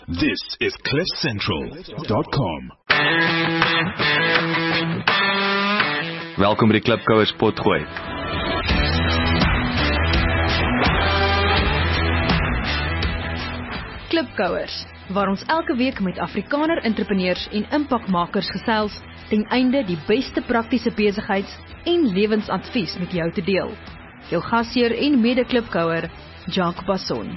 This is CliffCentral.com. Welkom by die Klipkouers potgooi. Klipkouers, waar ons elke week met Afrikaner entrepreneurs en impakmakers gesels, ten einde die beste praktiese besigheids- en lewensadvies met jou te deel. Jou gasheer en mede-klipkouer, Jacques Basson.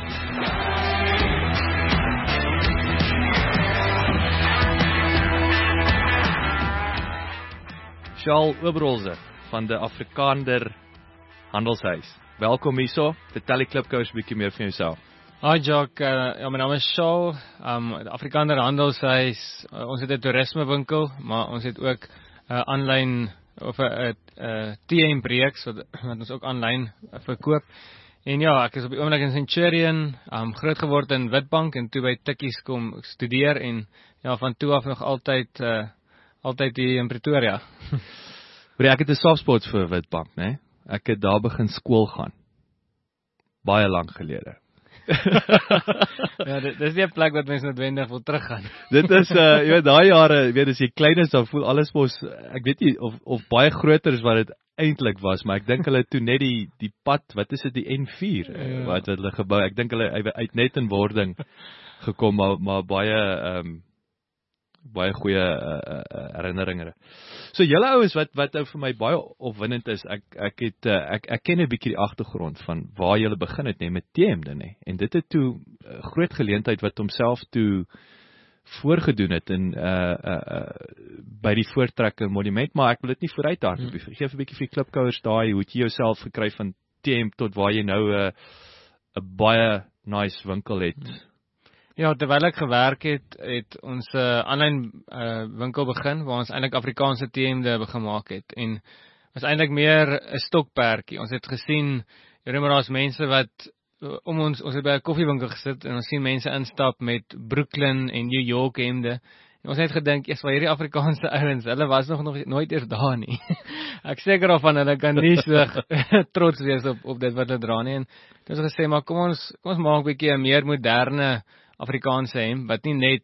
Charles Oberholzer van die Afrikaner Handelshuis. Welkom hierso, vertel die Klipkouers bietjie meer van jouself. Hi Jacques, my naam is Charles, Afrikaner Handelshuis, ons het 'n toerismewinkel, maar ons het ook aanlyn of 'n TM-reeks wat ons ook aanlyn verkoop. En ja, ek is op die oomblik in Centurion, groot geword in Witbank en toe by Tikkies kom studeer en ja, van toe af nog altyd hier in Pretoria. Ek het 'n softspot vir Witbank, né? Ek het daar begin skool gaan. Baie lank gelede. Ja, dit is nie 'n plek wat mense noodwendig wil teruggaan. Dit is jy weet daai jare, jy weet as jy klein is dan voel alles mos, ek weet nie of baie groter is wat dit eintlik was, maar ek dink hulle toe net die pad, wat is dit, die N4 wat hulle gebou. Ek dink hulle uit net in wording gekom, maar baie goeie herinneringe. So julle ouens wat nou vir my baie opwindend is, ek ken 'n bietjie die agtergrond van waar julle begin het, met TM dan, en dit het toe groot geleentheid wat homself toe voorgedoen het in by die Voortrekker Monument, maar ek wil dit nie vooruit hardloop. Geef 'n bietjie vir die Klipkouers daai, hoe het jy jouself gekry van TM tot waar jy nou 'n baie nice winkel het? Ja, terwyl ek gewerk het ons aanlyn winkel begin, waar ons eintlik Afrikaanse TM'de begin maak het, en was eintlik meer 'n stokperdjie. Ons het gesien, daar's mense wat, ons het by 'n koffiewinkel gesit, en ons sien mense instap met Brooklyn en New York hemde, en ons het gedink, waar hierdie Afrikaanse ouens, hulle was nog nooit eers daar nie. Ek seker daarvan, hulle kan nie so trots wees op dit wat hulle dra nie, en het ons gesê, maar kom ons maak 'n bietjie 'n meer moderne Afrikaanse hemp, wat nie net,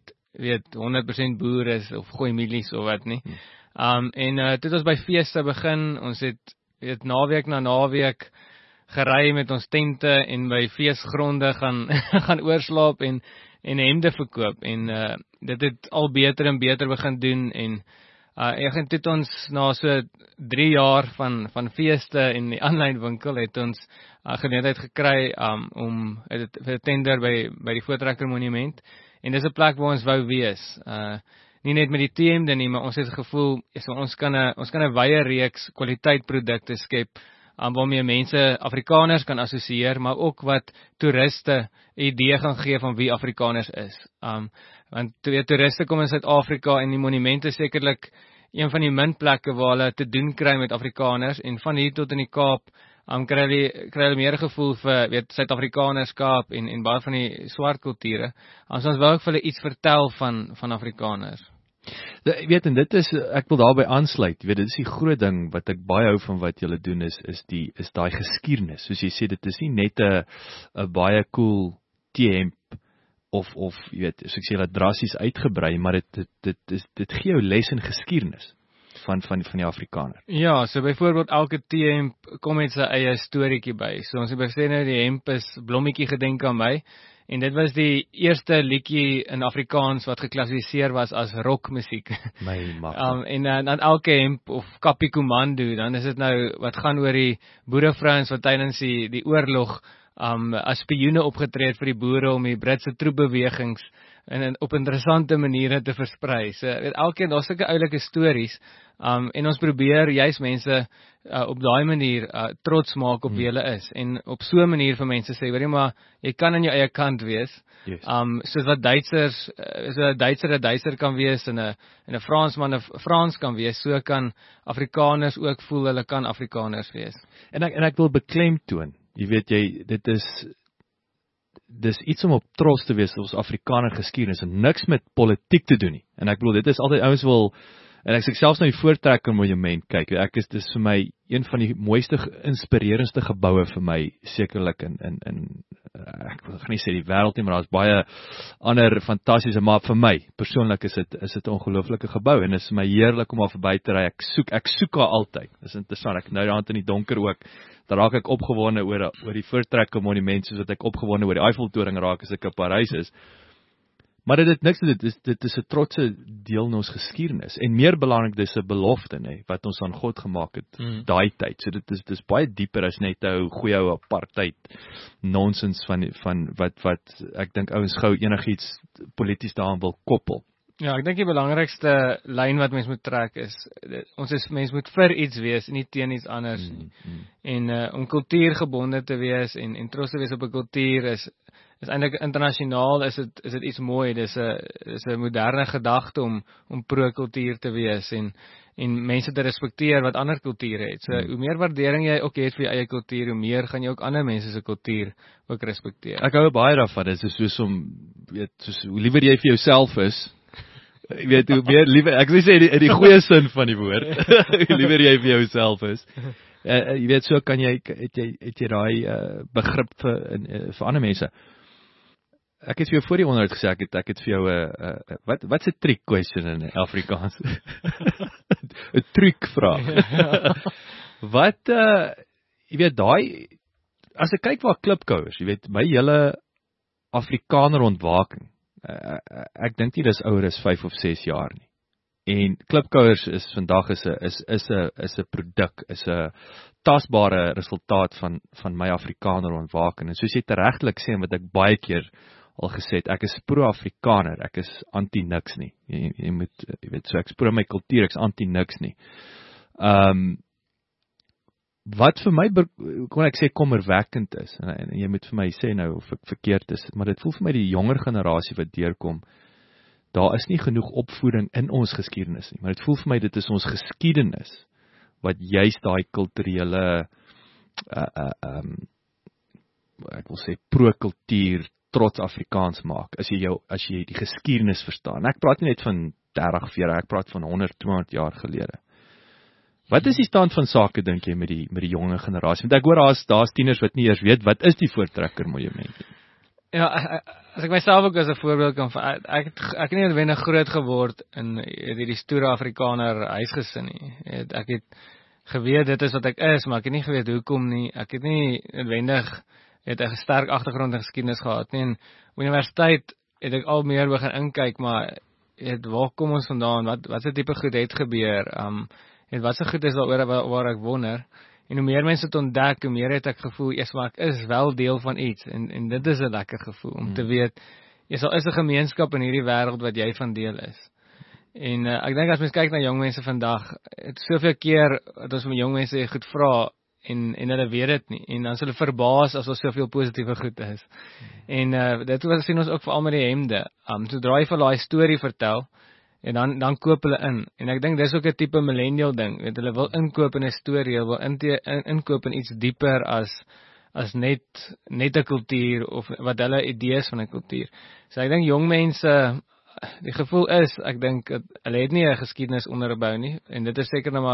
100% boer is, of gooi mielies, of wat nie. En toe het ons by feeste begin, ons het naweek na naweek gery met ons tente, en by feestgronde gaan oorslaap, en hemde verkoop, en dit het al beter en beter begin doen, en toe het ons na so 3 jaar van feeste en die aanlyn winkel, het ons geleentheid gekry om vir 'n tender by die Voortrekker Monument, en dis 'n plek waar ons wou wees, nie net met die TM nie, maar ons het gevoel, ons kan 'n wye reeks kwaliteitprodukte skep, waarmee mense Afrikaners kan assosieer, maar ook wat toeriste 'n idee gaan gee van wie Afrikaners is. Want toeriste kom in Suid-Afrika, en die monument is sekerlik een van die min plekke waar hulle te doen kry met Afrikaners, en van hier tot in die Kaap kry hulle meer gevoel vir Suid-Afrikanerskap en baie van die swart kulture. Ons wou ook vir hulle iets vertel van Afrikaners. En dit is, ek wil daarby aansluit, dit is die groot ding wat ek baie hou van wat julle doen, is daai geskiedenis. Soos jy sê, dit is nie net 'n baie cool T-hemp, of soos ek sê, dat drassies uitgebrei, maar dit gee jou les in geskiedenis van die Afrikaner. Ja, so byvoorbeeld elke T-hemp kom met sy eie storieetjie by. So ons het besê nou, die hemp is Blommetjie gedenk aan my, en dit was die eerste liedjie in Afrikaans wat geklassifiseer was as rockmusiek. En dan elke hemp of Kappie Kommando, dan is dit nou wat gaan oor die boerevrouens wat tydens die oorlog as spioene opgetree het vir die boere om die Britse troepbewegings op interessante maniere te versprei. So elkeen, daar's sulke oulike stories, en ons probeer juist mense op daai manier trots maak op wie hulle is, en op so 'n manier vir mense sê, weet jy, maar jy kan aan jou eie kant wees, soos wat Duitser 'n Duitser kan wees, en 'n Fransman 'n Frans kan wees, so kan Afrikaners ook voel hulle kan Afrikaners wees. En ek wil beklemtoon, jy weet dit dis iets om op trots te wees as Afrikaner geskiedenis, en niks met politiek te doen nie. En ek bedoel, dit is altyd, ouens wil En as ek selfs na die Voortrekker Monument kyk, dis vir my een van die mooiste, inspirerendste geboue vir my, sekerlik in ek wil nie sê die wêreld nie, maar daar's baie ander fantastiese, maar vir my persoonlik is dit 'n ongelooflike gebou en dit is my heerlik om daar verby te ry. Ek soek haar altyd. Dis interessant. Ek nou daar in die donker ook, dan raak ek opgewonde oor die Voortrekker Monument, soos wat ek opgewonde oor die Eiffeltoring raak as ek op Parys is. Maar dit het niks te doen, dit is 'n trotse deel in ons geskiedenis. En meer belangrik, dis 'n belofte, nee, wat ons aan God gemaak het, daai tyd. So dit is baie dieper as net 'n goeie ou apartheid nonsens van wat ek dink ouens gou enigiets polities daaraan wil koppel. Ja, ek dink die belangrikste lyn wat mens moet trek is, mens moet vir iets wees, nie teen iets anders nie. En om kultuurgebonde te wees en trots te wees op 'n kultuur is eintlik internasionaal is dit iets mooi. Dis 'n moderne gedagte om pro-kultuur te wees en mense te respekteer wat ander kulture het. So hoe meer waardering jy ook het vir jou eie kultuur, hoe meer gaan jy ook ander mense se kultuur ook respekteer. Ek hou baie daarvan. Dit is soos hoe liewer jy vir jouself is, jy weet, hoe meer liewer, ek wil sê in die goeie sin van die woord, hoe liewer jy vir jouself is. Jy weet, so het jy daai begrip vir ander mense. Ek het vir jou voor die onderhoud gesê, ek het vir jou wat's 'n trick question in Afrikaans? 'n truc vraag. Wat jy weet, daai as ek kyk waar klipkouers, jy weet, my hele Afrikaner ontwaking, ek dink nie dis ouer as 5 of 6 jaar nie. En klipkouers is vandag is 'n produk, is 'n tasbare resultaat van my Afrikaner ontwaking. En soos jy teregtelik sê, wat ek baie keer al gesê het, ek is pro-Afrikaner, ek is anti-niks nie. Jy weet, so ek is pro my kultuur, ek is anti-niks nie. Wat vir my, kon ek sê, kommerwekkend is, en jy moet vir my sê nou of ek verkeerd is, maar dit voel vir my die jonger generasie wat deurkom, daar is nie genoeg opvoeding in ons geskiedenis nie, maar dit voel vir my, dit is ons geskiedenis, wat juist daai kulturele, ek wil sê, pro-kultuur, trots Afrikaans maak, as jy die geskiedenis verstaan. Ek praat nie net van 30, 40, ek praat van 100, 200 jaar gelede. Wat is die stand van sake, dink jy, met die jonge generasie? Want ek hoor, daar's tieners wat nie eers weet, wat is die Voortrekker Monument? Ja, as ek myself ook as 'n voorbeeld kan vat, ek het nie noodwendig groot geword in hierdie stoere Afrikaner huisgesin nie. Ek het geweet, dit is wat ek is, maar ek het nie geweet hoekom nie. Ek het nie noodwendig 'n sterk agtergrond in geskiedenis gehad nie. En universiteit het ek al meer begin inkyk, maar waar kom ons vandaan? Wat se tipe goed het gebeur? Wat se goed is daaroor waar ek wonder? En hoe meer mense het ontdek, hoe meer het ek gevoel, maar ek is wel deel van iets. En dit is 'n lekker gevoel, om te weet, is 'n gemeenskap in hierdie wêreld wat jy van deel is. En ek dink as mens kyk na jong mense vandag, het soveel keer dat ons met jong mense goed vra, en hulle weet dit nie, en dan is hulle verbaas as daar soveel positiewe goed is. En dit sien ons ook veral met die hemde. Sodra jy vir daai storie vertel, en dan koop hulle in. En ek dink dis ook 'n tipe millennial ding, weet, hulle wil inkoop in 'n storie, hulle wil inkoop in iets dieper as net 'n kultuur, of wat hulle idees van 'n kultuur. So ek dink jong mense, die gevoel is, ek dink, hulle het nie 'n geskiedenis onderbou nie, en dit is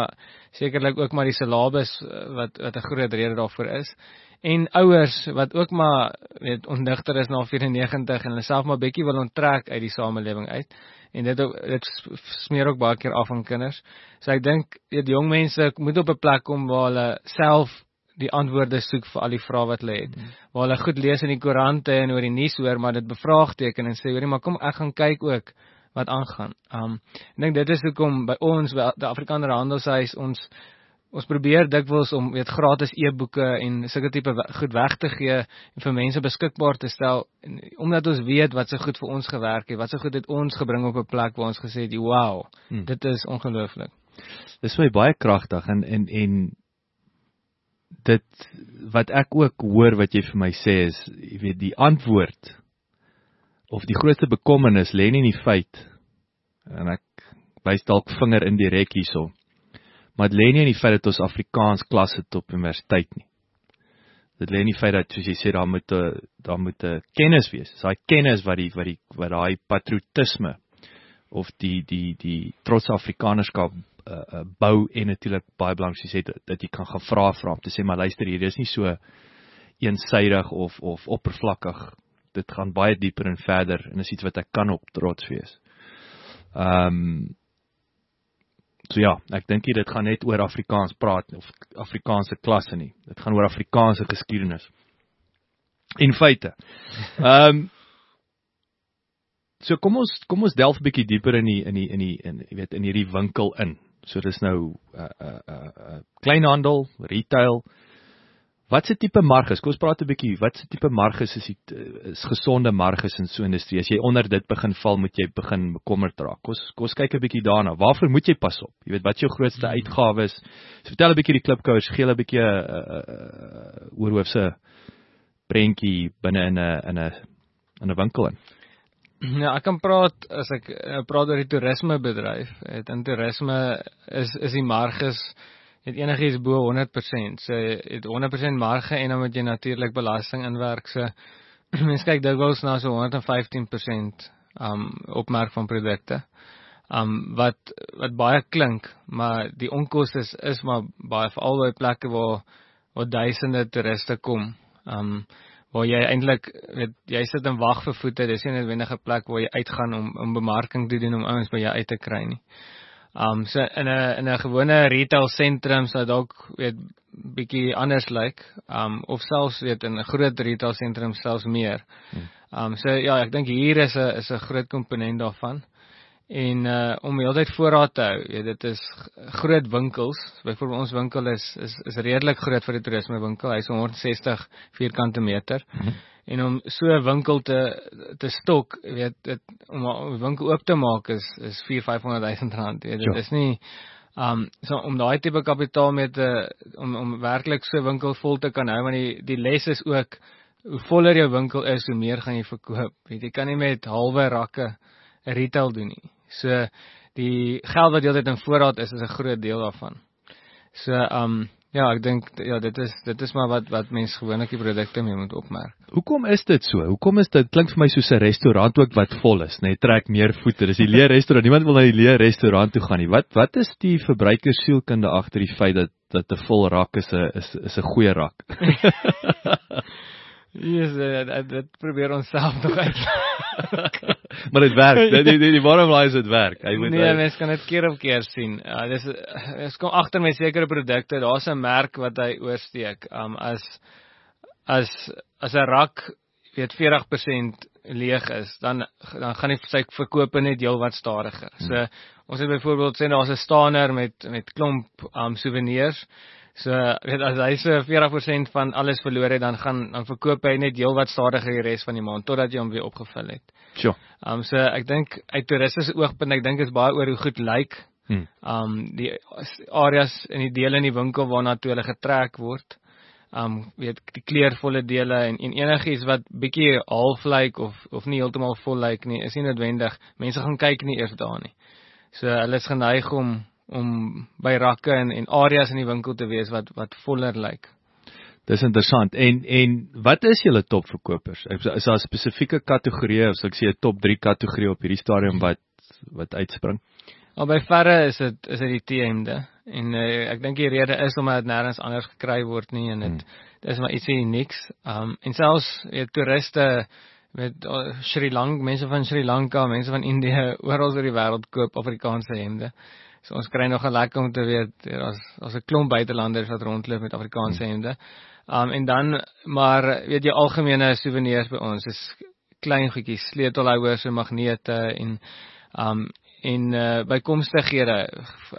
sekerlik ook maar die syllabus wat 'n groot rede daarvoor is, en ouers wat ook maar ondigter is na 94 en hulle self maar bietjie wil onttrek uit die samelewing uit, en dit smeer ook baie keer af aan kinders. So ek dink, jong mense moet op 'n plek kom waar hulle self die antwoorde soek vir al die vrae wat hulle het. Waar hulle goed lees in die koerante en oor die nuus hoor, maar dit bevraagteken en sê, maar kom, ek gaan kyk ook wat aangaan. Ek dink dit is hoekom by ons, by die Afrikaner Handelshuis, ons probeer dikwels om gratis e-boeke en sulke tipe goed weg te gee en vir mense beskikbaar te stel, omdat ons weet wat so goed vir ons gewerk het, wat so goed het ons gebring op 'n plek waar ons gesê het, wow, dit is ongelooflik. Dis vir my baie kragtig, en dit, wat ek ook hoor wat jy vir my sê is, jy weet, die antwoord, of die grootste bekommernis lê nie in die feit, en ek wys dalk vinger indirek hierso, maar dit lê nie in die feit dat ons Afrikaans klas het op universiteit nie. Dit lê in die feit dat, soos jy sê, daar moet 'n kennis wees. Dis daai kennis wat daai patriotisme, of die trotse Afrikanerskap bou en natuurlik baie belangrik soos jy sê dat jy kan gaan vra om te sê maar luister hier, dis nie so eensydig of oppervlakkig. Dit gaan baie dieper en verder en is iets wat ek kan op trots wees. So ja, ek dink nie dit gaan net oor Afrikaans praat of Afrikaanse klasse nie. Dit gaan oor Afrikaanse geskiedenis. En feite. So kom ons delf 'n bietjie dieper in hierdie winkel in. So dis nou kleinhandel, retail. Wat se tipe marges? Kom ons praat 'n bietjie, wat se tipe marges is gesonde marges in so 'n industrie? As jy onder dit begin val, moet jy begin bekommerd raak. Kom ons kyk 'n bietjie daarna. Waarvoor moet jy pas op? Jy weet wat jou grootste uitgawes is. So vertel 'n bietjie die klipkouers, gee 'n bietjie oorhoofse prentjie binne in 'n winkel in. Ja, ek kan praat as ek praat oor die toerismebedryf. In toerisme is die marges het enigiets bo 100%. So het 100% marge en dan moet jy natuurlik belasting inwerk. So mens kyk dikwels na so 115% opmerk van produkte. Wat baie klink, maar die onkoste is maar baie veral by plekke waar duisende toeriste kom. Waar jy eintlik jy sit en wag vir voete, dis nie 'n noodwendige plek waar jy uitgaan om bemarking te doen om ouens by jou uit te kry nie. So in 'n gewone retail sentrum sou dalk bietjie anders lyk, of selfs in 'n groot retail sentrum selfs meer. So ja, ek dink hier is 'n groot komponent daarvan. En om heeltyd voorraad te hou, dit is groot winkels. Byvoorbeeld ons winkel is redelik groot vir die toerismewinkel. Hy is 160 vierkante meter. En om so 'n winkel te stok, om 'n winkel oop te maak is 400,000-500,000 rand. Dit is nie so om daai tipe kapitaal met om werklik so 'n winkel vol te kan hou, want die les is ook hoe voller jou winkel is, hoe meer gaan jy verkoop. Jy kan nie met halwe rakke retail doen nie. So die geld wat heeltyd in voorraad is 'n groot deel daarvan. So ja, ek dink dit is maar wat mense gewoonlik die produkte mee moet opmerk. Hoekom is dit so? Hoekom is dit klink vir my soos 'n restaurant ook wat vol is, net trek meer voete. Dis die leë restaurant. Niemand wil na die leë restaurant toe gaan nie. Wat is die verbruikersielkunde agter die feit dat 'n vol rak is 'n goeie rak? Yes, dit probeer ons self nog uit. Maar dit werk. Die bottom line is dit werk. Nee, mens kan dit keer op keer sien. Dis kom agter met sekere produkte, daar's 'n merk wat hy oorsteek. As 'n rak 40% leeg is, dan gaan die sy verkope net heelwat stadiger. So ons het byvoorbeeld sê daar's 'n staner met klomp souvenirs. So as hy so 40% van alles verloor het, dan verkoop hy net heelwat stadiger die res van die maand totdat jy hom weer opgevul het. Sure. So ek dink uit toeriste oogpunt, ek dink is baie oor hoe goed lyk. Die areas en die dele in die winkel waarna toe hulle getrek word. Die kleurvolle dele en enigiets wat bietjie half lyk of nie heeltemal vol lyk nie, is nie noodwendig. Mense gaan kyk nie eers daar nie. So hulle is geneig om by rakke en areas in die winkel te wees wat voller lyk. Dis interessant. En wat is julle topverkopers? Is daar spesifieke kategorieë, of sal ek sê 'n top 3 kategorie op hierdie stadium wat uitspring? By verre is dit die T-hemde. En ek dink die rede is omdat dit nêrens anders gekry word nie en dit is maar ietsie niks. En selfs toeriste met mense van Sri Lanka, mense van Indië, oral oor die wêreld koop Afrikaanse hemde. So ons kry nog lekker om te weet, as 'n klomp buitelanders wat rondloop met Afrikaanse hemde. En dan, maar weet jy, algemene souvenirs by ons is klein goedjies, sleutelhouers en magnete en bykomstighede,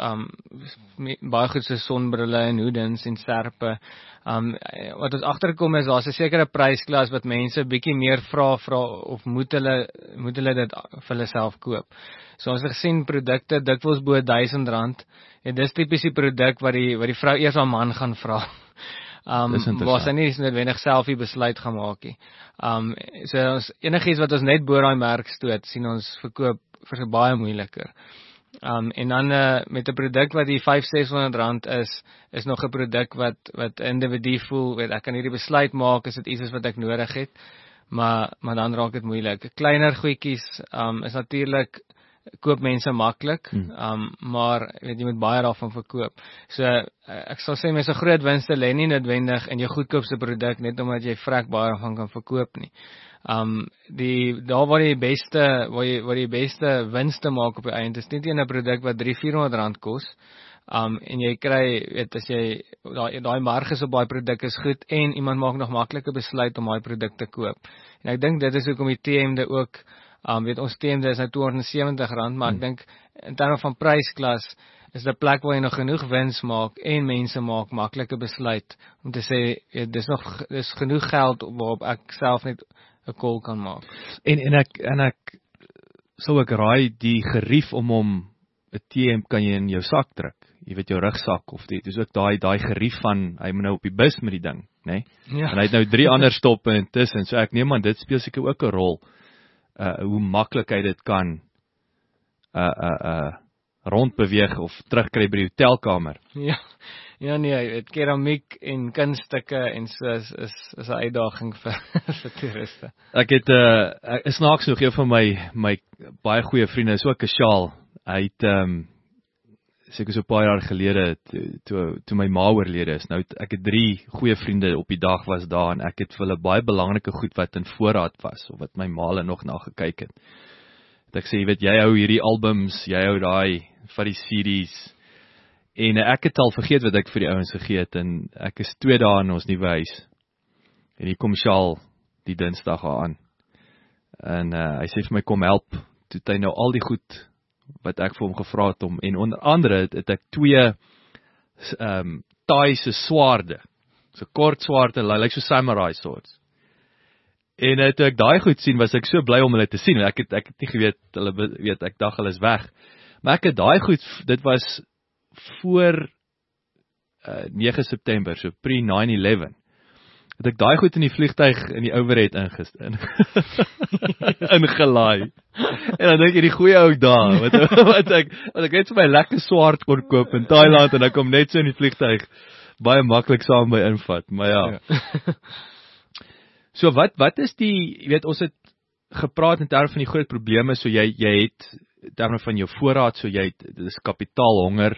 baie goed so sonbrille en hoedens en serpe. Wat ons agterkom is, daar's 'n sekere prysklas wat mense bietjie meer vra of moet hulle dit vir hulle self koop. So ons het gesien produkte dikwels bo R1000. En dis tipies die produk wat die vrou eers aan man gaan vra. Waar sy nie noodwendig self die besluit gaan maak nie. So ons enigiets wat ons net bo daai merk stoot, sien ons verkoop vir so baie moeiliker. En dan met 'n produk wat die R500-600 is nog 'n produk wat individu voel, ek kan hierdie besluit maak, is dit iets wat ek nodig het, maar dan raak dit moeilik. Kleiner goedjies is natuurlik koop mense maklik, maar jy moet baie daarvan verkoop. So ek sal sê mense groot winste lê nie noodwendig in jou goedkoopste produk net omdat jy vrek baie daarvan kan verkoop nie. Daar waar die beste winste maak op die einde is nie teen 'n produk wat R300-400 kos. En jy kry, as jy daai marges op daai produk is goed en iemand maak nog maklike besluit om daai produk te koop. En ek dink dit is hoekom die TMD ook, ons TMD is nou R270, maar ek dink in terme van prysklas is dit 'n plek waar jy nog genoeg wins maak en mense maak maklike besluit om te sê dis genoeg geld waarop ek self net 'n call kan maak. En ek sou ek raai die gerief om 'n TM kan jy in jou sak druk. Jy weet jou rugsak of dit is ook daai gerief van hy moet nou op die bus met die ding, nê? Ja. En hy het nou 3 ander stoppe intussen, so ek neem aan dit speel seker ook 'n rol. Hoe maklik hy dit kan rondbeweeg of terugkry by die hotelkamer. Ja nee, keramiek en kunststukke en so is 'n uitdaging vir toeriste. Ek het snaaks nog een van my baie goeie vriende is ook 'n sjaal. Hy het seker so 'n paar jaar gelede toe my ma oorlede is. Nou ek het 3 goeie vriende op die dag was daar en ek het vir hulle baie belangrike goed wat in voorraad was of wat my ma hulle nog na gekyk het. Ek sê, jy weet, jy hou hierdie albums, jy hou daai van die CD's en ek het al vergeet wat ek vir die ouens gegee het en ek is 2 dae in ons nuwe huis en hier kom Sjaal die Dinsdag aan en hy sê vir my kom help, toe het hy nou al die goed wat ek vir hom gevra het om, en onder andere het ek 2 Thaise swaarde, so kort swaarde, lyk so samurai swords. En toe ek daai goed sien, was ek so bly om hulle te sien, ek het nie geweet, ek dacht hulle is weg. Maar ek het daai goed, dit was voor 9 September, so pre 9/11, het ek daai goed in die vliegtuig in die overhead ingelaai. En dan dink jy die goeie ou daar, wat ek net vir my lekker swaard kon koop in Thailand, en ek kom net so in die vliegtuig, baie maklik saam by invat, maar ja. So wat is die, jy weet, ons het gepraat in terme van die groot probleme, so jy het, in terme van jou voorraad, so jy het, dit is kapitaalhonger,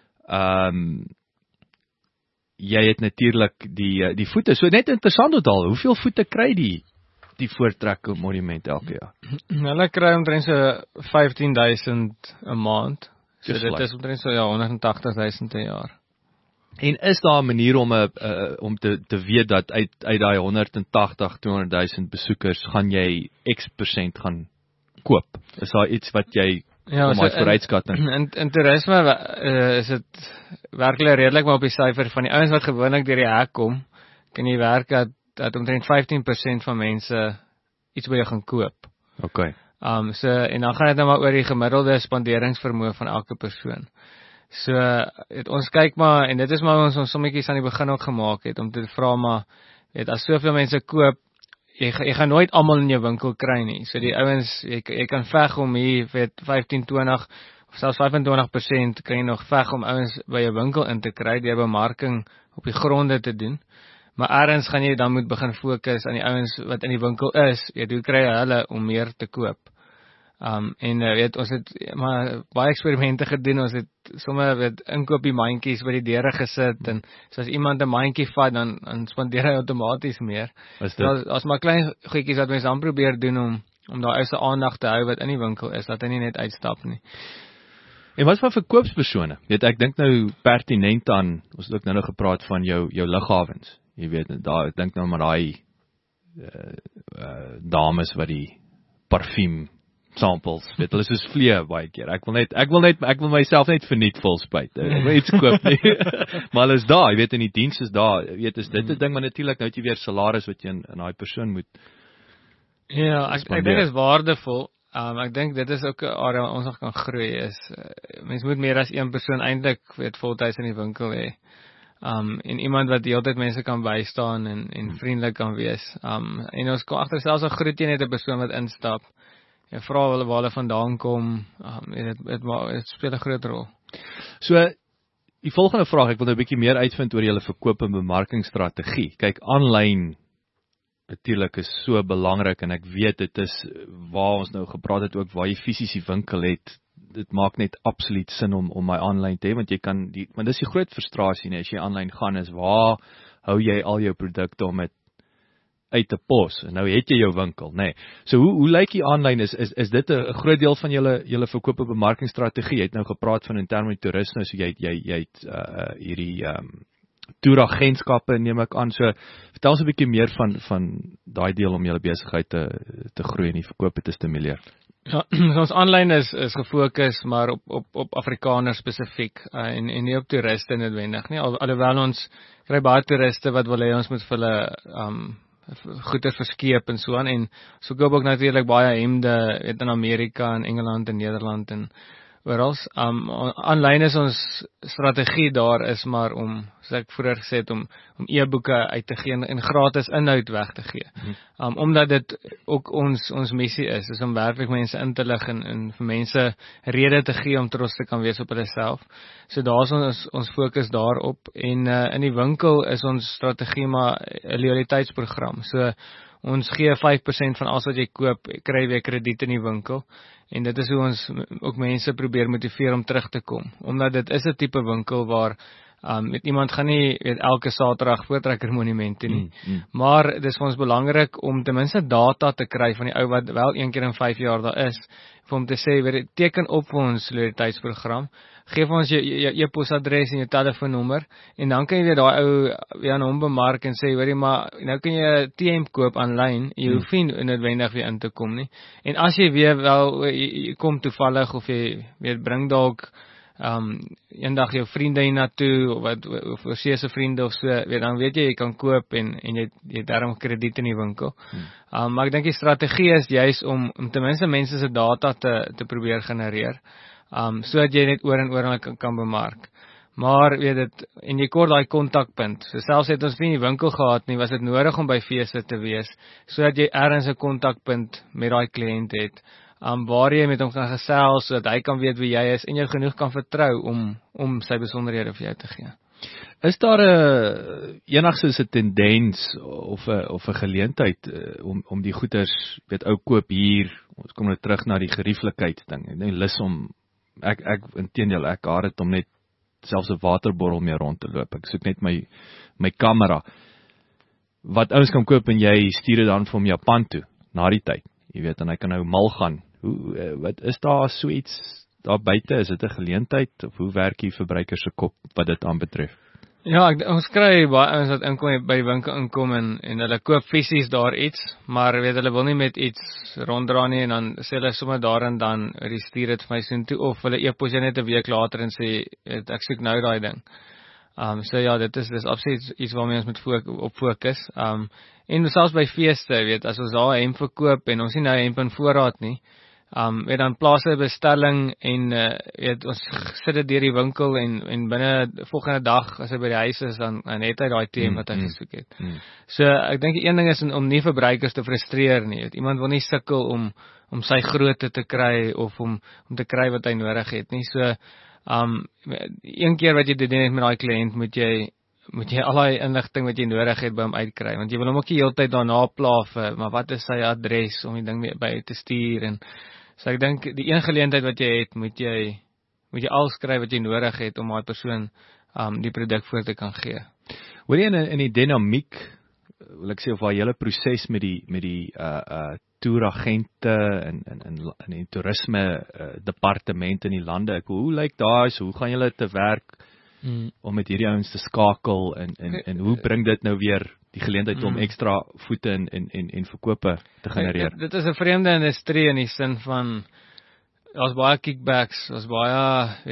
jy het natuurlik die voete, so net interessant totaal, hoeveel voete kry die Voortrekker monument elke jaar? Hulle kry omtrent so 15,000 'n maand, so dit is omtrent so 180,000 'n jaar. En is daar 'n manier om te weet dat uit daai 180-200,000 besoekers gaan jy X% gaan koop? Is daar iets wat jy om uit vooruitskatting? In toerisme is dit werklik redelik maar op die syfer van die ouens wat gewoonlik deur die hek kom, kan jy werk dat omtrent 15% van mense iets by jou gaan koop. Okay. So en dan gaan dit nou maar oor die gemiddelde spanderingsvermoë van elke persoon. So ons kyk maar, en dit is maar ons sommetjies aan die begin ook gemaak het, om te vra maar, weet, as soveel mense koop, jy gaan nooit almal in jou winkel kry nie. So die ouens, jy kan veg om hier, weet, 15-20 of selfs 25% kan jy nog veg om ouens by jou winkel in te kry, deur bemarking op die gronde te doen. Maar ergens gaan jy dan moet begin fokus aan die ouens wat in die winkel is, hoe kry jy hulle om meer te koop? En weet, ons het maar baie eksperimente gedoen, ons het sommer inkoopie mandjies by die deure gesit, en so as iemand 'n mandjie vat, dan spandeer hy outomaties meer. As maar klein goedjies wat mense dan probeer doen om daai ou se aandag te hou wat in die winkel is, dat hy nie net uitstap nie. En wat van verkoopspersone? Weet, ek dink nou pertinent aan, ons het ook nou gepraat van jou lughawens. Jy weet, daar, ek dink nou maar daai dames wat die parfuum samples, weet, hulle is soos vlee baie keer. Ek wil myself net verniet vol spyt. Ek wil iets koop nie. Maar hulle is daar, jy weet, in die diens is daar. Jy weet, is dit 'n ding, maar natuurlik nou het jy weer salaris wat jy in daai persoon moet. Ja, ek dink dit is waardevol. Ek dink dit is ook 'n area waar ons nog kan groei is. Mens moet meer as een persoon eintlik, weet, voltyds in die winkel hê. En iemand wat die hele tyd mense kan bystaan en vriendelik kan wees. En ons kom agter selfs 'n groet jy net 'n persoon wat instap. En vra hulle waar hulle vandaan kom, dit speel 'n groot rol. So, die volgende vraag, ek wil nou 'n bietjie meer uitvind oor julle verkoop en bemarkingsstrategie. Kyk, aanlyn natuurlik is so belangrik en ek weet dit is waar ons nou gepraat het ook waar jy fisies die winkel het. Dit maak net absoluut sin om my aanlyn te hê want jy kan want dis die groot frustrasie as jy aanlyn gaan is waar hou jy al jou produkte om dit uit te pos en nou het jy jou winkel, nê. So hoe lyk die aanlyn is dit 'n groot deel van julle verkoop en bemarkingsstrategie? Jy het nou gepraat van in terme toerisme, so jy het hierdie toeragentskappe neem ek aan. So vertel ons 'n bietjie meer van daai deel om julle besigheid te groei en die verkope te stimuleer. Ja, ons aanlyn is gefokus maar op Afrikaners spesifiek en nie op toeriste noodwendig nie. Alhoewel ons kry baie toeriste wat wil hê ons moet vir hulle goeder verskeep en so aan en so koop ook natuurlik baie hemde in Amerika en Engeland en Nederland en oral. Aanlyn is ons strategie daar is maar om, soos ek vroeër gesê het, om e-boeke uit te gee en gratis inhoud weg te gee. Omdat dit ook ons missie is om werklik mense in te lig en vir mense rede te gee om trots te kan wees op hulle self. So daar is ons fokus daarop en in die winkel is ons strategie maar 'n loyaliteitsprogram. So ons gee 5% van alles wat jy koop, kry weer krediet in die winkel. En dit is hoe ons ook mense probeer motiveer om terug te kom. Omdat dit is 'n tipe winkel waar iemand gaan nie elke Saterdag Voortrekker Monument toe nie. Maar dit is vir ons belangrik om ten minste data te kry van die ou wat wel 1 keer in 5 jaar daar is, vir hom te sê, teken op vir ons loyaliteitsprogram, geef ons jou e-posadres en jou telefoonnommer en dan kan jy daai ou weer aan hom bemark en sê, maar nou kan jy 'n TM koop aanlyn, jy hoef nie noodwendig weer in te kom nie. En as jy weer wel jy kom toevallig of jy bring dalk eendag jou vriende hiernatoe of oorsee se vriende of so, dan weet jy kan koop en jy daarom krediet in die winkel. Maar ek dink die strategie is juis om ten minste mense se data te probeer genereer. Sodat jy net oor en oor kan bemark. Maar en jy kort daai kontakpunt. So selfs het ons nie die winkel gehad nie, was dit nodig om by feeste te wees, sodat jy ergens 'n kontakpunt met daai kliënt het. Waar jy met hom kan gesels, sodat hy kan weet wie jy is en jy genoeg kan vertrou om sy besonderhede vir jou te gee. Is daar enigstens 'n tendens of 'n geleentheid om die goeders, ou koop hier, ons kom nou terug na die gerieflikheid ding. Ek dink lus om inteendeel ek haat dit om net selfs 'n waterborrel mee rond te loop. Ek soek net my kamera. Wat ouens kan koop en jy stuur dit dan vir hom Japan toe na die tyd. Jy weet, en hy kan nou mal gaan. Wat is daar so iets daar buite? Is dit 'n geleentheid of hoe werk die verbruiker se kop wat dit aanbetref? Ja, ons kry baie ouens wat inkom by die winkel inkom en hulle koop fisies daar iets, maar hulle wil nie met iets ronddra nie en dan sê hulle sommer daar en dan stuur dit vir my so toe of hulle e-pos jy net 'n week later en sê ek soek nou daai ding. So ja, dit is absoluut iets waarmee ons moet op fokus. En selfs by feeste, as ons daar 'n hemp verkoop en ons nie nou 'n hemp in voorraad nie, dan plaas 'n bestelling en ons sit dit deur die winkel en binne volgende dag as hy by die huis is dan het hy daai TM wat hy gesoek het. So ek dink die een ding is om nie verbruikers te frustreer nie. Iemand wil nie sukkel om sy grootte te kry of om te kry wat hy nodig het nie. So een keer wat jy dit doen met daai kliënt moet jy al die inligting wat jy nodig het by hom uitkry, want jy wil hom ook die hele tyd daarna pla, maar wat is sy adres om die ding by te stuur en so ek dink die een geleentheid wat jy het, moet jy alles skryf wat jy nodig het om daai persoon die produk voor te kan gee. Hoor jy in die dinamiek, wil ek sê of waar julle proses met die toeragente en die toerisme departement in die lande, hoe lyk daai, hoe gaan julle te werk om met hierdie ouens te skakel en hoe bring dit nou weer die geleentheid om ekstra voete en verkope te genereer? Dit is 'n vreemde industrie in die sin van daar's baie kickbacks, daar's baie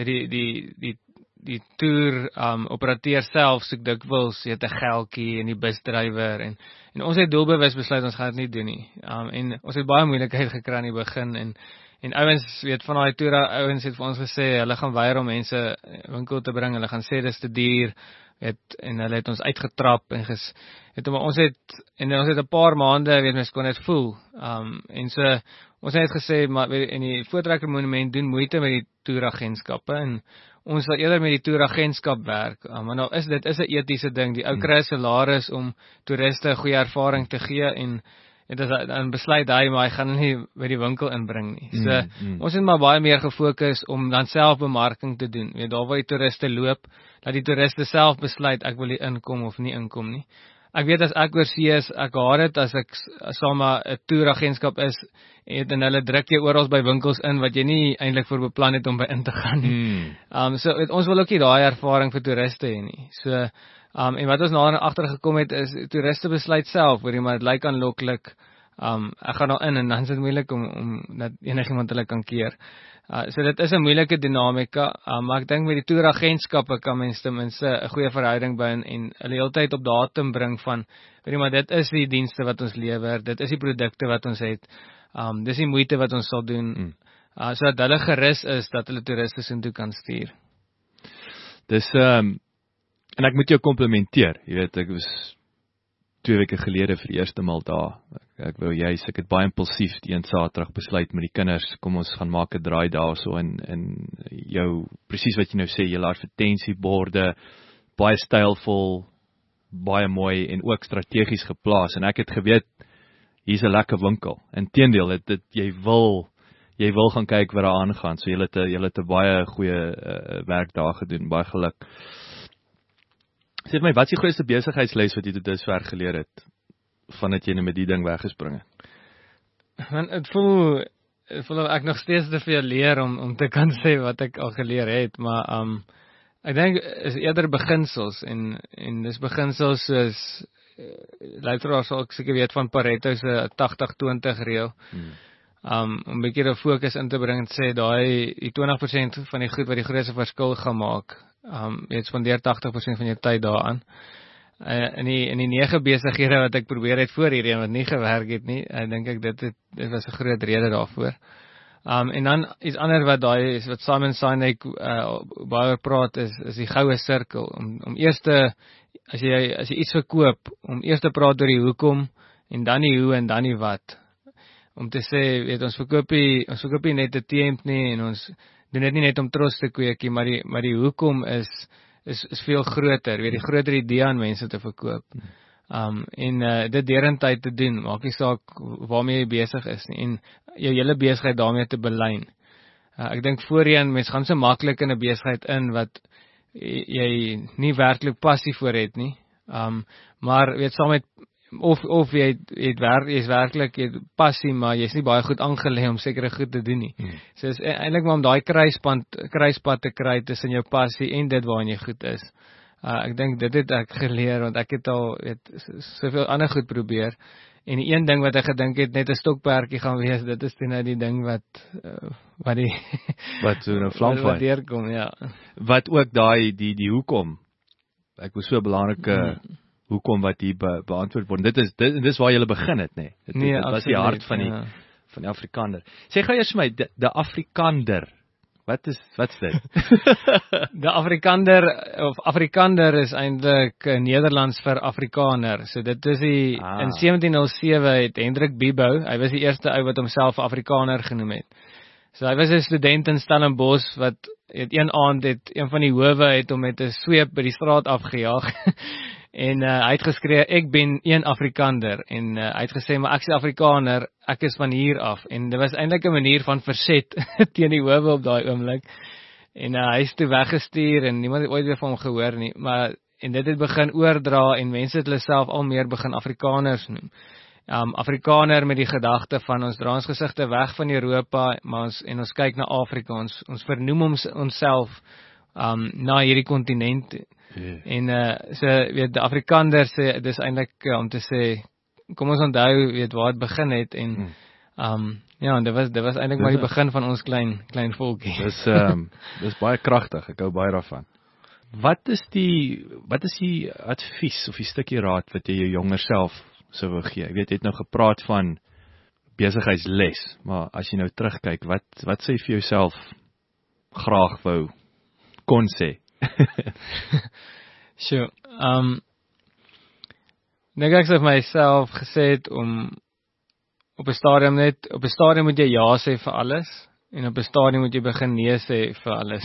die toer operateur self soek dikwels 'n geldjie en die busdrywer en ons het doelbewus besluit ons gaan dit nie doen nie. En ons het baie moeilikheid gekry aan die begin en ouens van daai toere ouens het vir ons gesê hulle gaan weier om mense winkel te bring, hulle gaan sê dis te duur, en hulle het ons uitgetrap en ons het 'n paar maande, mens kon dit voel. En so ons het gesê, maar in die Voortrekker Monument doen moeite met die toeragentskappe en ons sal eerder met die toeragentskap werk. Maar nou dit is 'n etiese ding. Die ou kry 'n salaris om toeriste 'n goeie ervaring te gee en dan besluit hy, maar hy gaan nie by die winkel inbring nie. So, ons het maar baie meer gefokus om dan self bemarking te doen. Daar waar die toeriste loop, dat die toeriste self besluit, ek wil hier inkom of nie inkom nie. Ek weet as ek oorsee is, ek haat dit as ek saam 'n toeragentskap is, en hulle druk jou oral by winkels in, wat jy nie eintlik voor beplan het om by in te gaan nie. So, ons wil ook nie daai ervaring vir toeriste hê nie. So, en wat ons nou agter gekom het, is toeriste besluit self, maar dit lyk aanloklik, ek gaan nou in, en dan is dit moeilik om dat enigiemand hulle kan keer. So dit is 'n moeilike dinamika, maar ek dink met die toeragentskappe kan mens ten minste 'n goeie verhouding bou en hulle heeltyd op datum bring van, maar dit is die dienste wat ons lewer, dit is die produkte wat ons het, dis die moeite wat ons sal doen, sodat hulle gerus is dat hulle toeriste soontoe kan stuur. Dis en ek moet jou komplimenteer, jy weet, ek was 2 weke gelede vir die eerste maal daar, ek het baie impulsief die een Saterdag besluit met die kinders, kom ons gaan maak 'n draai daar so, en jou, presies wat jy nou sê, julle advertensieborde, baie stylvol, baie mooi, en ook strategies geplaas, en ek het geweet, hier's 'n lekker winkel, inteendeel, jy wil gaan kyk wat daar aangaan, so julle het 'n baie goeie werk daar gedoen, baie geluk. Sê my, wat is die grootste besigheidsles wat jy tot dusver geleer het, vandat jy met die ding weggespring het? Man, het voel of ek nog steeds te veel leer om te kan sê wat ek al geleer het, maar ek dink is eerder beginsels, en dis beginsels soos, luisteraars sal ek seker weet van Pareto se 80-20 reël, om 'n bietjie die fokus in te bring en sê, die 20% van die goed wat die grootste verskil gaan maak, jy spandeer 80% van jou tyd daaraan. In die 9 besighede wat ek probeer het voor hierdie wat nie gewerk het nie, dink ek dit was 'n groot rede daarvoor. En dan iets anders wat Simon Sinek baie praat is die goue sirkel, om eers as jy iets verkoop, om eers te praat oor die hoekom, en dan die hoe en dan die wat. Om te sê, weet, ons verkoop nie net 'n T-hemp nie, en ons doen dit nie net om trots te kweek nie, maar die hoekom is veel groter, weet, die groter idee aan mense te verkoop. En dit derentyd te doen, maak nie saak waarmee jy besig is nie, en jou hele besigheid daarmee te belyn. Ek dink voorheen, mens gaan so maklik in 'n besigheid in, wat jy nie werklik passie voor het nie, maar weet, saam met of jy is werklik passie, maar jy is nie baie goed aangelê om sekere goed te doen nie. So is eintlik maar om daai kruispad te kry tussen jou passie en dit waarin jy goed is. Ek dink dit het ek geleer, want ek het al soveel ander goed probeer, en die een ding wat ek gedink het net 'n stokperdjie gaan wees, dit is toe nou die ding wat so 'n vlam wat deurkom, ja. Wat ook die hoekom, ek was so 'n belangrike hoekom wat hier beantwoord word. Dit is waar jy begin het, nee. Dit was die hart van die Afrikaner. Sê gou eers vir my, die Afrikander, wat's dit? Die Afrikander is eintlik Nederlands vir Afrikaner. So dit is in 1707 het Hendrik Biebou, hy was die eerste ou wat homself Afrikaner genoem het. So hy was 'n student in Stellenbosch wat een aand een van die howe het hom met 'n sweep by die straat afgejaag. En hy het geskree, ek ben een Afrikander, en hy het gesê, maar ek is Afrikaner, ek is van hier af, en dit was eintlik 'n manier van verset teen die howe op daai oomblik, en hy is toe weggestuur, en niemand het ooit weer van hom gehoor nie, en dit het begin oordra, en mense het hulle self al meer begin Afrikaners noem. Afrikaner met die gedagte van, ons dra ons gesigte weg van Europa, maar ons kyk na Afrika, ons vernoem onsself na hierdie kontinent. En so weet die Afrikaner sê, dis eintlik om te sê, kom ons onthou weet waar dit begin het, en ja, dit was eintlik maar die begin van ons klein volkie. Dis baie kragtig, ek hou baie daarvan. Wat is die advies of die stukkie raad wat jy jou jonger self sou wil gee? Ek weet, jy het nou gepraat van besigheidsles, maar as jy nou terugkyk, wat sê jy vir jouself graag wou kon sê? Sure. Dink ek het myself gesê het om op 'n stadium moet jy ja sê vir alles en op 'n stadium moet jy begin nee sê vir alles.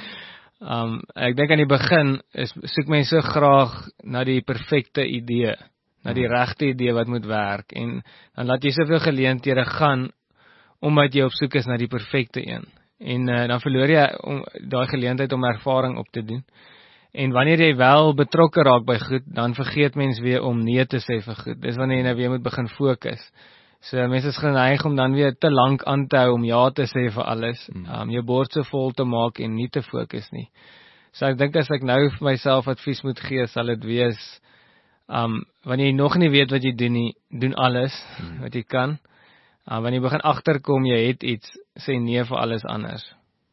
Ek dink aan die begin soek mense so graag na die perfekte idee, na die regte idee wat moet werk en dan laat jy soveel geleenthede gaan omdat jy op soek is na die perfekte een. En dan verloor jy daai geleentheid om ervaring op te doen. En wanneer jy wel betrokke raak by goed, dan vergeet mens weer om nee te sê vir goed. Dis wanneer jy nou weer moet begin fokus. So mense is geneig om dan weer te lank aan te hou om ja te sê vir alles. Jou bord so vol te maak en nie te fokus nie. So ek dink as ek nou vir myself advies moet gee, sal dit wees wanneer jy nog nie weet wat jy doen nie, doen alles wat jy kan. Wanneer jy begin agterkom jy het iets, sê nee vir alles anders.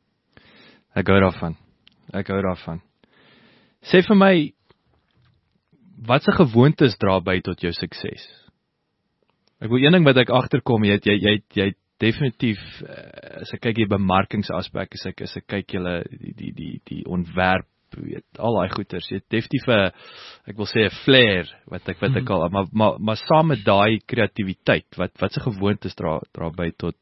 Ek hou daarvan. Sê vir my, wat se gewoontes dra by tot jou sukses? Ek wil een ding wat ek agterkom, jy het definitief, as ek kyk die bemarkingsaspek, as ek kyk julle die ontwerp, weet, al daai goeters, jy het definitief ek wil sê 'n flair, wat ek al, maar saam met daai kreatiwiteit, wat se gewoontes dra by tot?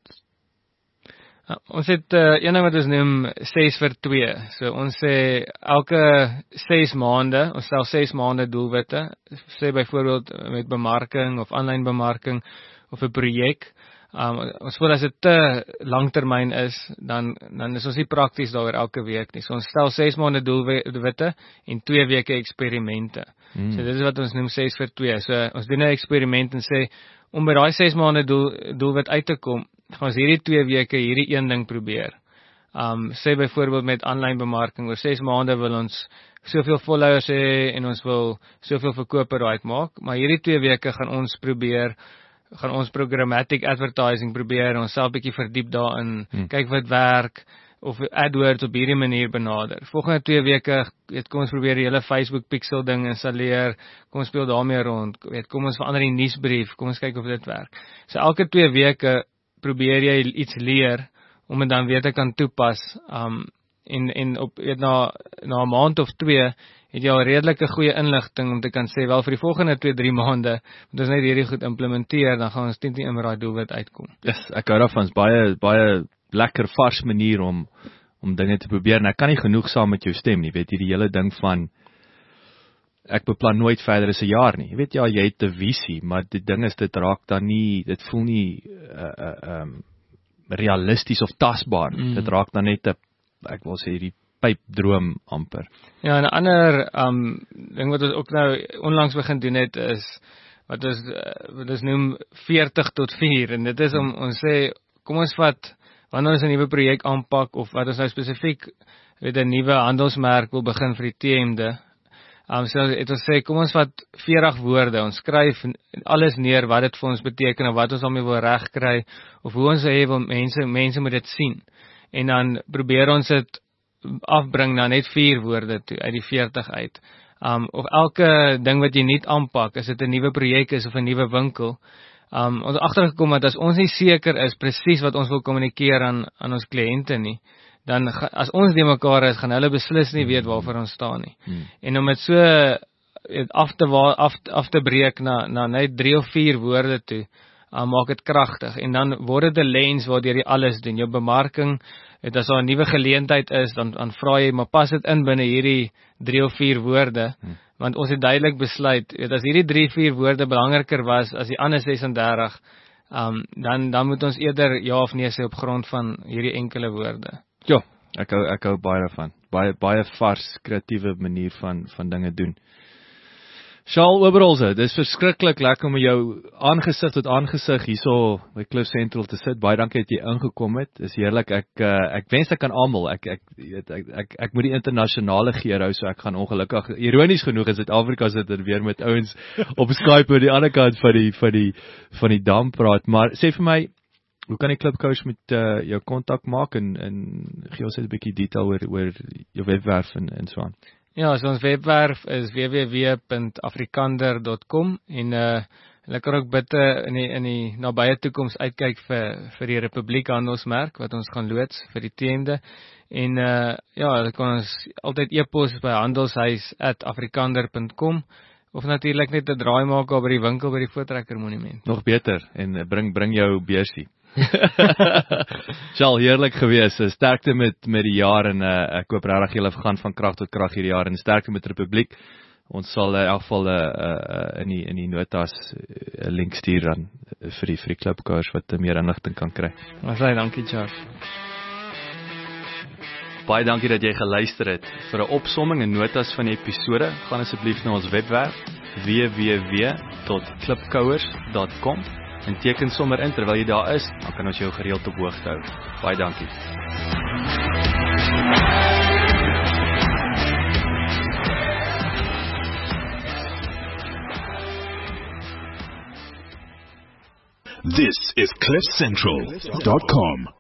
Ons het een ding wat ons noem 6-vir-2. So ons sê elke 6 maande, ons stel 6 maande doelwitte. Sê byvoorbeeld met bemarking of aanlyn bemarking of 'n projek. Ons voel as dit te langtermyn is, dan is ons nie prakties daaroor elke week nie. So ons stel 6 maande doelwitte en 2 weke eksperimente. So dit is wat ons noem 6-vir-2. So ons doen 'n eksperiment en sê om by daai 6 maande doelwit uit te kom, gaan ons hierdie 2 weke hierdie een ding probeer. Sê byvoorbeeld met aanlyn bemarking, oor 6 maande wil ons soveel followers hê en ons wil soveel verkope uitmaak, maar hierdie 2 weke gaan ons programmatic advertising probeer, ons self bietjie verdiep daarin, kyk wat werk, of AdWords op hierdie manier benader. Volgende 2 weke, kom ons probeer die hele Facebook pixel ding installeer, kom ons speel daarmee rond, kom ons verander die nuusbrief, kom ons kyk of dit werk. So elke 2 weke probeer jy iets leer, om dit dan weer te kan toepas, en op, na 'n maand of 2, het jy al redelike goeie inligting, om te kan sê, wel vir die volgende 2-3 maande, moet ons net hierdie goed implementeer, dan gaan ons 10 in daai doelwit uitkom. Yes, ek hou daarvan, is baie lekker vars manier om dinge te probeer, en ek kan nie genoeg saam met jou stem nie, weet jy, die hele ding van, ek beplan nooit verder as 'n jaar nie. Jy weet ja, jy het 'n visie, maar die ding is dit raak dan nie, dit voel nie realisties of tasbaar. Dit raak dan net 'n, ek wil sê die pypdroom amper. Ja, en 'n ander ding wat ons ook nou onlangs begin doen het is wat ons noem 40-4 en dit is om ons sê kom ons vat wanneer ons 'n nuwe projek aanpak of wat ons nou spesifiek met 'n nuwe handelsmerk wil begin vir die TM'de. So het ons sê, kom ons vat 40 woorde, ons skryf alles neer wat dit vir ons beteken, of wat ons daarmee wil regkry, of hoe ons wil mense moet dit sien. En dan probeer ons dit afbring na net 4 woorde toe, uit die 40 uit. Of elke ding wat jy nie aanpak, as dit 'n nuwe projek is of 'n nuwe winkel, ons agtergekom dat as ons nie seker is presies wat ons wil kommunikeer aan ons kliënte nie, dan as ons die mekaar is, gaan hulle beslis nie weet waarvoor ons staan nie. En om dit so af te breek na net 3 of 4 woorde toe, maak dit kragtig. En dan word dit 'n lens waardeur jy alles doen. Jou bemarking, as daar 'n nuwe geleentheid is, dan vra jy, maar pas dit in binne hierdie 3 of 4 woorde, want ons het duidelik besluit, as hierdie 3-4 woorde belangriker was as die ander 36, dan moet ons eerder ja of nee sê op grond van hierdie enkele woorde. Ja, ek hou baie daarvan. Baie vars, kreatiewe manier van dinge doen. Charles Oberholzer, dis verskriklik lekker om jou aangesig tot aangesig hierso by Cliff Central te sit. Baie dankie dat jy ingekom het. Dis heerlik. Ek wens ek kan almal. Ek moet die internasionale gear hou, so ek gaan ongelukkig, ironies genoeg in Suid-Afrika sit en weer met ouens op Skype oor die ander kant van die dam praat. Maar sê vir my, hoe kan die Klipkous met jou kontak maak en gee ons net 'n bietjie detail oor jou webwerf en so aan. Ja, so ons webwerf is www.afrikander.com en Lekker ook bitte in die nabye toekoms uitkyk vir die Republiek handelsmerk wat ons gaan loods vir die TMde. En dit kan ons altyd e-pos by handelshuis@afrikaner.com of natuurlik net 'n draai maak by die winkel by die Voortrekker Monument. Nog beter en bring jou beursie. Sal heerlik gewees. Sterkte met die jaar en ek hoop regtig julle gaan van krag tot krag hierdie jaar en sterkte met Republiek. Ons sal in elk geval in die notas 'n link stuur dan vir die klubkouers wat meer inligting kan kry. Baie dankie, Charles. Baie dankie dat jy geluister het. Vir 'n opsomming en notas van die episode, gaan asseblief na ons webwerf www.klipkouers.com en teken sommer in terwyl jy daar is, dan kan ons jou gereeld op hoogte hou. Baie dankie. This is CliffCentral.com.